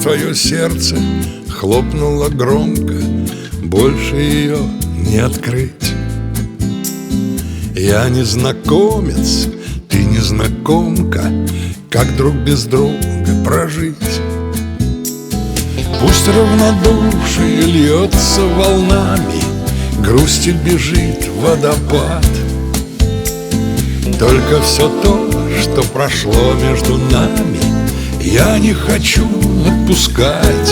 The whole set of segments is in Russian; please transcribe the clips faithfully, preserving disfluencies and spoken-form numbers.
твое сердце хлопнуло громко, больше ее не открыть. Я незнакомец, ты незнакомка, как друг без друга прожить? Пусть равнодушие льется волнами, грустит, бежит водопад. Только все то, что прошло между нами, я не хочу отпускать.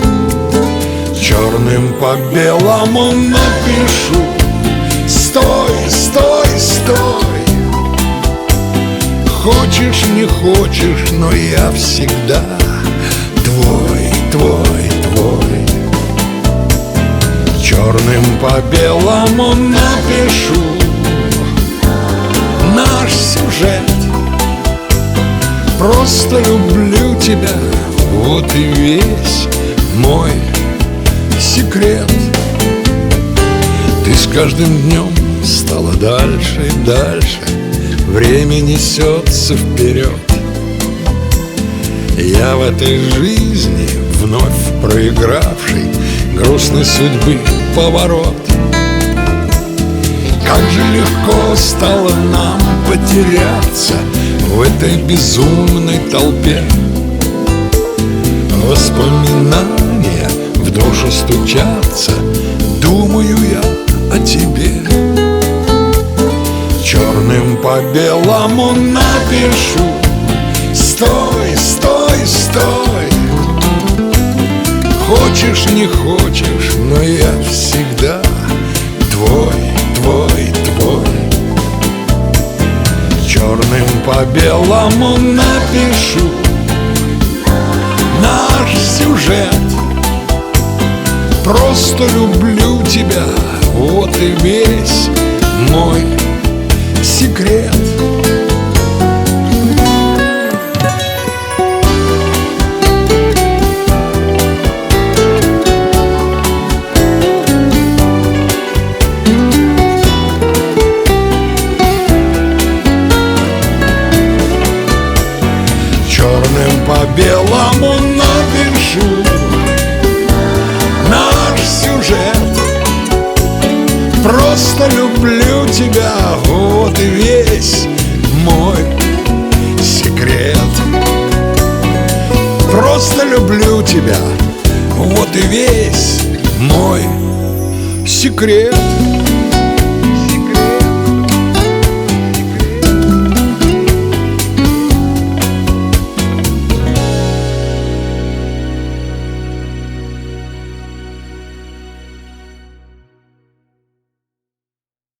Черным по белому напишу: стой, стой, стой. Хочешь, не хочешь, но я всегда твой, твой, твой. Черным по белому напишу наш сюжет. Просто люблю тебя, вот и весь мой секрет. Ты с каждым днем стала дальше и дальше, время несется вперед. Я в этой жизни вновь проигравший грустной судьбы поворот. Как же легко стало нам потеряться в этой безумной толпе. Воспоминания в душу стучатся, думаю я о тебе. Черным по белому напишу: стой, стой, стой. Хочешь, не хочешь, но я всегда твой, твой, твой. Черным по белому напишу наш сюжет. Просто люблю тебя, вот и весь мой секрет. Черным по белому напишу наш сюжет. Просто люблю тебя, вот и весь мой секрет. Просто люблю тебя, вот и весь мой секрет.